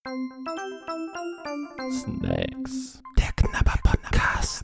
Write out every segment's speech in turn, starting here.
Snacks. Der Knabber-Podcast.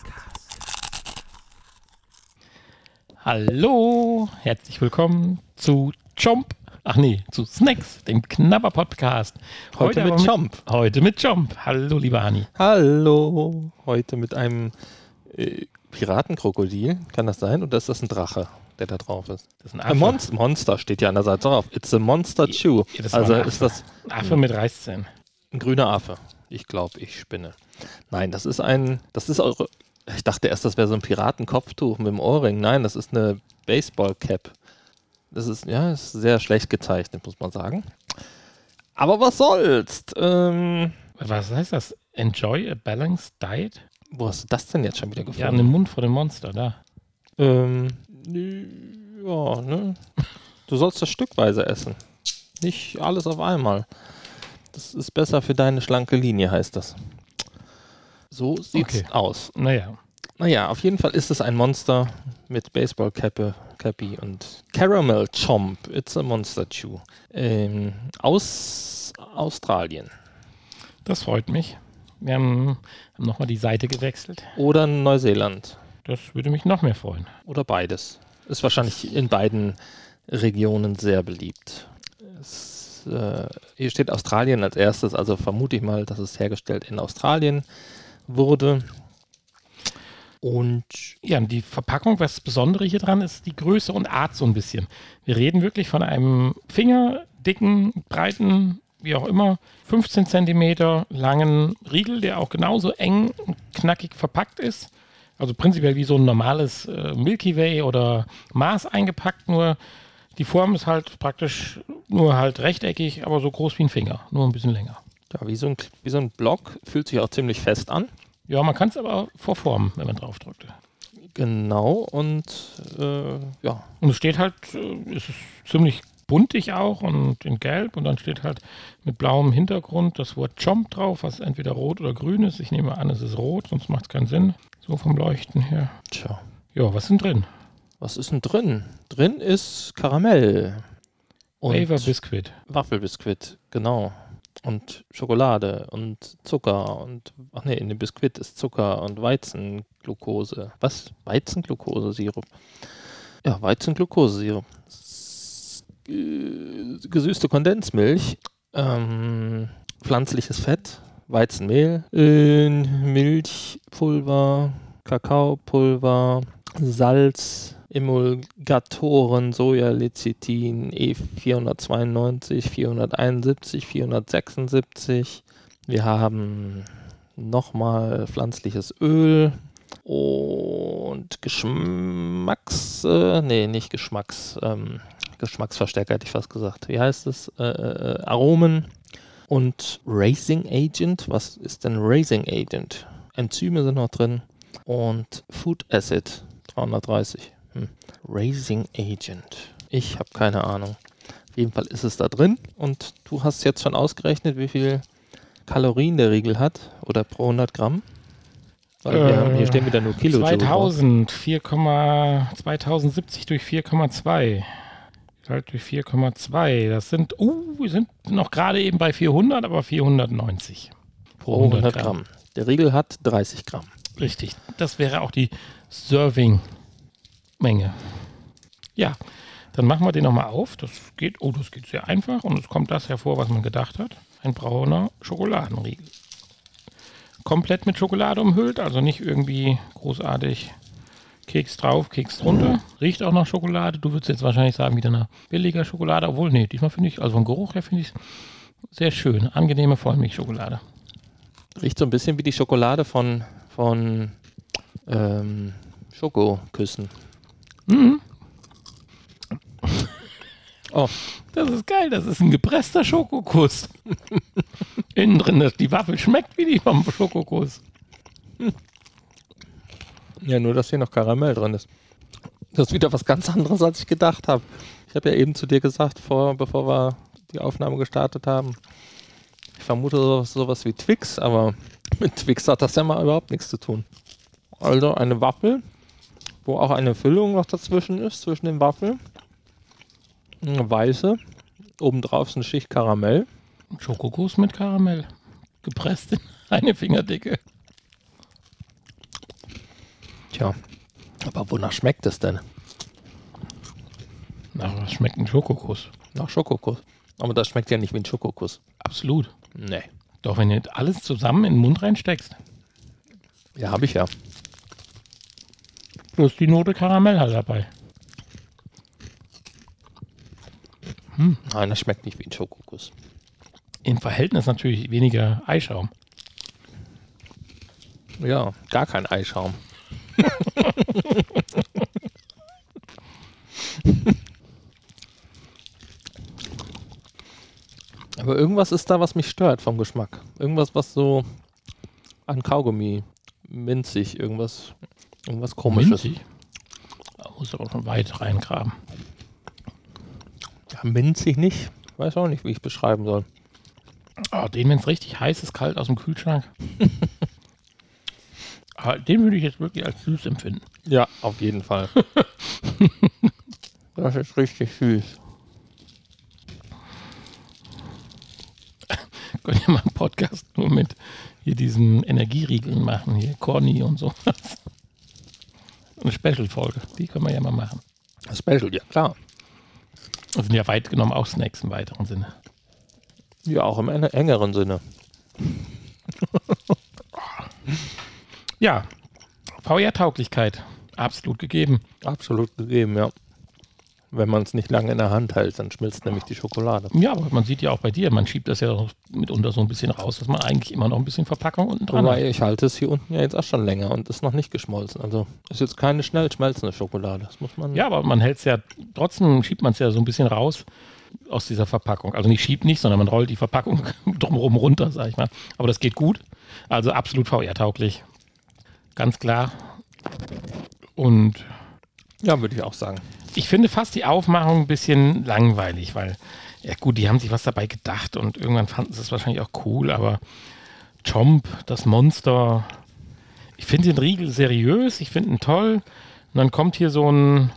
Hallo, herzlich willkommen zu Chomp. Zu Snacks, dem Knabber-Podcast. Heute mit Chomp. Heute mit Chomp. Hallo, lieber Hani. Hallo. Heute mit einem Piratenkrokodil. Kann das sein? Oder ist das ein Drache, der da drauf ist? Das ist ein Affe. Monster steht ja an der Seite drauf. It's a monster chew. Also ist das ein Affe mit Reißzähnen. Ein grüner Affe. Ich glaube, ich spinne. Nein, das ist eure... Ich dachte erst, das wäre so ein Piratenkopftuch mit dem Ohrring. Nein, das ist eine Baseball-Cap. Das ist sehr schlecht gezeichnet, muss man sagen. Aber was soll's? Was heißt das? Enjoy a balanced diet? Wo hast du das denn jetzt schon wieder gefunden? Ja, an dem Mund vor dem Monster, da. Ne? Du sollst das stückweise essen. Nicht alles auf einmal. Das ist besser für deine schlanke Linie, heißt das. So sieht's aus. Naja, auf jeden Fall ist es ein Monster mit Baseball-Cappy und Caramel Chomp. It's a monster chew. Aus Australien. Das freut mich. Wir haben nochmal die Seite gewechselt. Oder Neuseeland. Das würde mich noch mehr freuen. Oder beides. Ist wahrscheinlich in beiden Regionen sehr beliebt. Hier steht Australien als erstes, also vermute ich mal, dass es hergestellt in Australien wurde. Und ja, die Verpackung, was das Besondere hier dran ist, die Größe und Art so ein bisschen. Wir reden wirklich von einem fingerdicken, breiten, wie auch immer, 15 cm langen Riegel, der auch genauso eng und knackig verpackt ist. Also prinzipiell wie so ein normales Milky Way oder Mars eingepackt, nur die Form ist halt praktisch nur halt rechteckig, aber so groß wie ein Finger, nur ein bisschen länger. Ja, wie so ein Block, fühlt sich auch ziemlich fest an. Ja, man kann es aber vorformen, wenn man drauf drückt. Genau, und ja. Und es steht halt, es ist ziemlich buntig auch und in Gelb und dann steht halt mit blauem Hintergrund das Wort Chomp drauf, was entweder rot oder grün ist. Ich nehme an, es ist rot, sonst macht es keinen Sinn. So vom Leuchten her. Tja. Ja, was ist denn drin? Was ist denn drin? Drin ist Karamell. Wafer Biscuit. Waffelbiskuit, genau. Und Schokolade und Zucker und, in dem Biskuit ist Zucker und Weizenglucose. Was? Weizenglucose-Sirup? Ja, Weizenglucose-Sirup. Gesüßte Kondensmilch, pflanzliches Fett, Weizenmehl, Milchpulver, Kakaopulver, Salz, Emulgatoren, Sojalecithin, E492, 471, 476. Wir haben nochmal pflanzliches Öl und Geschmacksverstärker hätte ich fast gesagt. Wie heißt es? Aromen und Raising Agent. Was ist denn Raising Agent? Enzyme sind noch drin und Food Acid 330. Raising Agent. Ich habe keine Ahnung. Auf jeden Fall ist es da drin und du hast jetzt schon ausgerechnet, wie viel Kalorien der Riegel hat oder pro 100 Gramm? Weil hier stehen wieder nur Kilo. 2070 durch 4,2. Durch 4,2. Das sind, wir sind noch gerade eben bei 400, aber 490 pro 100 Gramm. Der Riegel hat 30 Gramm. Richtig. Das wäre auch die Serving-Menge. Ja, dann machen wir den nochmal auf. Das geht sehr einfach und es kommt das hervor, was man gedacht hat. Ein brauner Schokoladenriegel. Komplett mit Schokolade umhüllt, also nicht irgendwie großartig Keks drauf, Keks drunter. Riecht auch nach Schokolade. Du würdest jetzt wahrscheinlich sagen, wieder eine billiger Schokolade. Obwohl, nee, diesmal finde ich, also vom Geruch her finde ich es sehr schön. Angenehme Vollmilchschokolade. Riecht so ein bisschen wie die Schokolade von Schokoküssen. Mhm. Oh, das ist geil. Das ist ein gepresster Schokokuss. Innen drin, die Waffel schmeckt wie die vom Schokokuss. Ja, nur, dass hier noch Karamell drin ist. Das ist wieder was ganz anderes, als ich gedacht habe. Ich habe ja eben zu dir gesagt, bevor wir die Aufnahme gestartet haben, ich vermute sowas wie Twix, aber mit Twix hat das ja mal überhaupt nichts zu tun. Also eine Waffel, wo auch eine Füllung noch dazwischen ist, zwischen den Waffeln. Eine weiße, obendrauf ist eine Schicht Karamell Schokokuss mit Karamell. Gepresst in eine Fingerdicke. Tja, aber wonach schmeckt es denn? Na, was schmeckt ein Schokokuss? Nach Schokokuss. Aber das schmeckt ja nicht wie ein Schokokuss. Absolut. Nee. Doch, wenn du alles zusammen in den Mund reinsteckst. Ja, habe ich ja. Plus die Note Karamell halt dabei. Nein, das schmeckt nicht wie ein Schokokuss. Im Verhältnis natürlich weniger Eischaum. Ja, gar kein Eischaum. Aber irgendwas ist da, was mich stört vom Geschmack. Irgendwas, was so an Kaugummi, minzig, irgendwas Komisches. Minzig? Da musst du aber schon weit reingraben. Ja, minzig nicht. Weiß auch nicht, wie ich beschreiben soll. Ah, den, wenn es richtig heiß ist, kalt aus dem Kühlschrank. Aber den würde ich jetzt wirklich als süß empfinden. Ja, auf jeden Fall. Das ist richtig süß. Könnt ihr mal einen Podcast nur mit hier diesen Energieriegeln machen, hier Corny und so. Eine Special-Folge, die können wir ja mal machen. Special, ja klar. Das sind ja weit genommen auch Snacks im weiteren Sinne. Ja, auch im engeren Sinne. Ja, VR-Tauglichkeit, absolut gegeben. Absolut gegeben, ja. Wenn man es nicht lange in der Hand hält, dann schmilzt nämlich die Schokolade. Ja, aber man sieht ja auch bei dir, man schiebt das ja mitunter so ein bisschen raus, dass man eigentlich immer noch ein bisschen Verpackung unten dran hat. Wobei, ich halte es hier unten ja jetzt auch schon länger und ist noch nicht geschmolzen. Also ist jetzt keine schnell schmelzende Schokolade. Das muss man. Ja, aber man hält es ja, trotzdem schiebt man es ja so ein bisschen raus aus dieser Verpackung. Also nicht schiebt nicht, sondern man rollt die Verpackung drumherum runter, sag ich mal. Aber das geht gut. Also absolut VR-tauglich. Ganz klar. Und Ja, würde ich auch sagen. ich finde fast die Aufmachung ein bisschen langweilig, weil, ja gut, die haben sich was dabei gedacht und irgendwann fanden sie es wahrscheinlich auch cool, aber Chomp, das Monster, ich finde den Riegel seriös, ich finde ihn toll und dann kommt hier so ein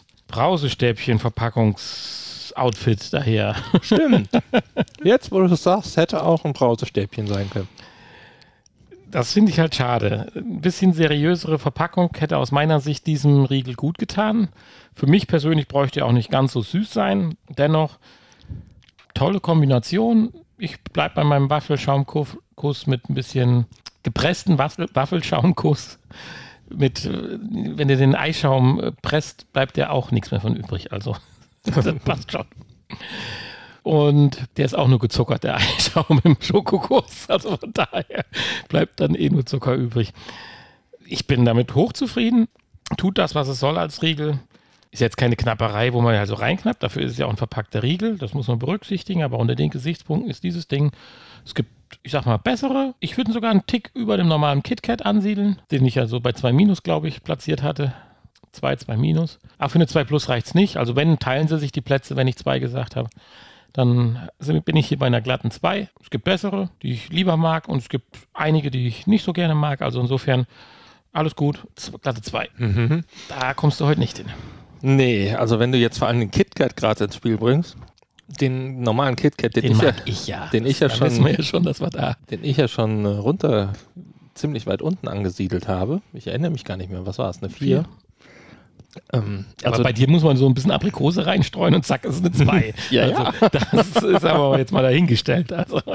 Brausestäbchen-Verpackungsoutfit daher. Stimmt. Jetzt, wo du es sagst, hätte auch ein Brausestäbchen sein können. Das finde ich halt schade. Ein bisschen seriösere Verpackung hätte aus meiner Sicht diesem Riegel gut getan. Für mich persönlich bräuchte er auch nicht ganz so süß sein. Dennoch, tolle Kombination. Ich bleibe bei meinem Waffelschaumkuss mit ein bisschen gepressten Waffelschaumkuss. Wenn du den Eischaum presst, bleibt ja auch nichts mehr von übrig. Also, das passt schon. Und der ist auch nur gezuckert, der Eischaum im Schokokuss. Also von daher bleibt dann nur Zucker übrig. Ich bin damit hochzufrieden. Tut das, was es soll als Riegel. Ist jetzt keine Knapperei, wo man also reinknappt. Dafür ist es ja auch ein verpackter Riegel. Das muss man berücksichtigen. Aber unter den Gesichtspunkten ist dieses Ding, es gibt, ich sag mal, bessere. Ich würde sogar einen Tick über dem normalen KitKat ansiedeln, den ich ja so bei 2-, glaube ich, platziert hatte. 2-. Aber für eine 2+ reicht es nicht. Also wenn, teilen sie sich die Plätze, wenn ich 2 gesagt habe. Dann bin ich hier bei einer glatten 2. Es gibt bessere, die ich lieber mag und es gibt einige, die ich nicht so gerne mag. Also insofern alles gut, glatte 2. Mhm. Da kommst du heute nicht hin. Nee, also wenn du jetzt vor allem den KitKat gerade ins Spiel bringst, den normalen KitKat, den ich ja wissen wir ja schon, dass wir da. Den ich ja schon runter, ziemlich weit unten angesiedelt habe. Ich erinnere mich gar nicht mehr, was war es, eine 4? Aber bei dir muss man so ein bisschen Aprikose reinstreuen und zack, ist es eine 2. Ja. Das ist aber jetzt mal dahingestellt.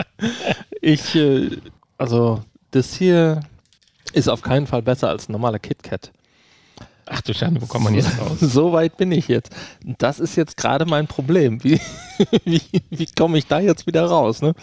Also das hier ist auf keinen Fall besser als ein normaler KitKat. Ach du Schande, wo kommt man jetzt raus? So weit bin ich jetzt. Das ist jetzt gerade mein Problem. Wie komme ich da jetzt wieder raus? Ne?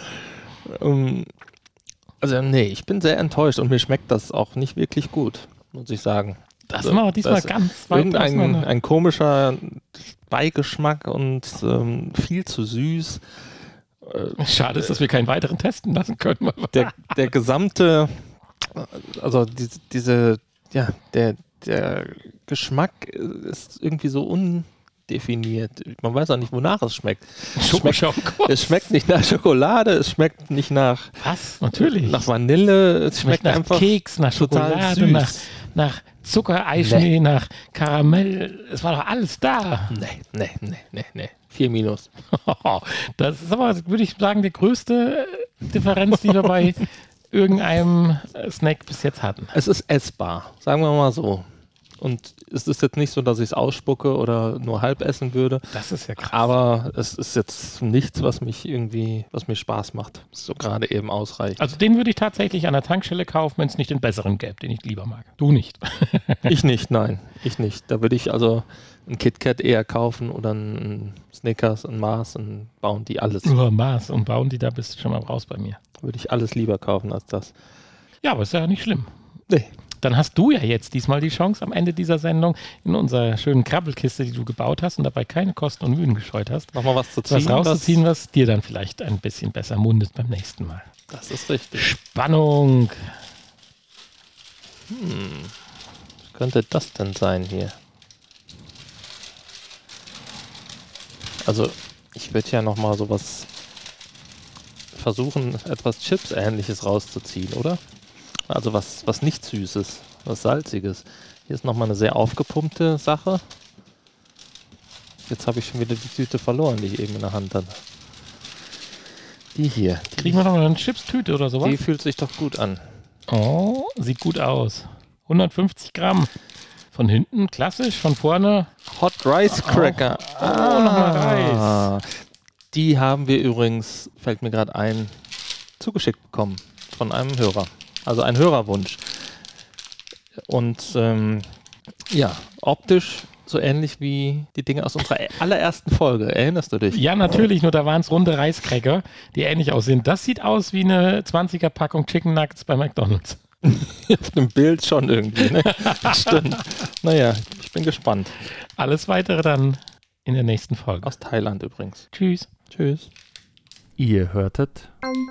Also nee, ich bin sehr enttäuscht und mir schmeckt das auch nicht wirklich gut, muss ich sagen. Das war diesmal ganz weit ein komischer Beigeschmack und viel zu süß. Schade ist, dass wir keinen weiteren testen lassen können. Der gesamte, also der Geschmack ist irgendwie so undefiniert. Man weiß auch nicht, wonach es schmeckt. Es schmeckt nicht nach Schokolade, es schmeckt nicht nach... Was? Natürlich. Nach Vanille, es schmeckt nach einfach Keks, nach Schokolade, nach Zuckereischnee, nach Karamell. Es war doch alles da. Nee. 4-. Das ist aber, würde ich sagen, der größte Differenz, die wir bei irgendeinem Snack bis jetzt hatten. Es ist essbar, sagen wir mal so. Und es ist jetzt nicht so, dass ich es ausspucke oder nur halb essen würde. Das ist ja krass. Aber es ist jetzt nichts, was mir Spaß macht. So gerade eben ausreicht. Also den würde ich tatsächlich an der Tankstelle kaufen, wenn es nicht den besseren gäbe, den ich lieber mag. Du nicht. Ich nicht, nein. Ich nicht. Da würde ich also ein KitKat eher kaufen oder ein Snickers, ein Mars, ein Bounty, alles. Nur Mars und Bounty, da bist du schon mal raus bei mir. Da würde ich alles lieber kaufen als das. Ja, aber ist ja nicht schlimm. Nee. Dann hast du ja jetzt diesmal die Chance, am Ende dieser Sendung in unserer schönen Krabbelkiste, die du gebaut hast und dabei keine Kosten und Mühen gescheut hast, Nochmal was zu ziehen. Was rauszuziehen, was dir dann vielleicht ein bisschen besser mundet beim nächsten Mal. Das ist richtig. Spannung. Was könnte das denn sein hier? Also, ich würde ja nochmal sowas versuchen, etwas Chips-ähnliches rauszuziehen, oder? Also was nicht Süßes, was Salziges. Hier ist nochmal eine sehr aufgepumpte Sache. Jetzt habe ich schon wieder die Tüte verloren, die ich eben in der Hand hatte. Die hier. Kriegen wir noch mal eine Chips-Tüte oder sowas? Die fühlt sich doch gut an. Oh, sieht gut aus. 150 Gramm. Von hinten klassisch, von vorne. Hot Rice Cracker. Nochmal Reis. Die haben wir übrigens, fällt mir gerade ein, zugeschickt bekommen von einem Hörer. Also ein Hörerwunsch. Und ja, optisch so ähnlich wie die Dinge aus unserer allerersten Folge. Erinnerst du dich? Ja, natürlich, nur da waren es runde Reiscracker, die ähnlich aussehen. Das sieht aus wie eine 20er-Packung Chicken Nuggets bei McDonald's. Auf dem Bild schon irgendwie, ne? Stimmt. Naja, ich bin gespannt. Alles Weitere dann in der nächsten Folge. Aus Thailand übrigens. Tschüss. Tschüss. Ihr hörtet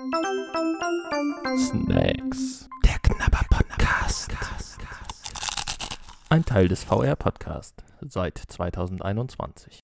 Snacks. Der Knabber-Podcast. Ein Teil des VR-Podcast seit 2021.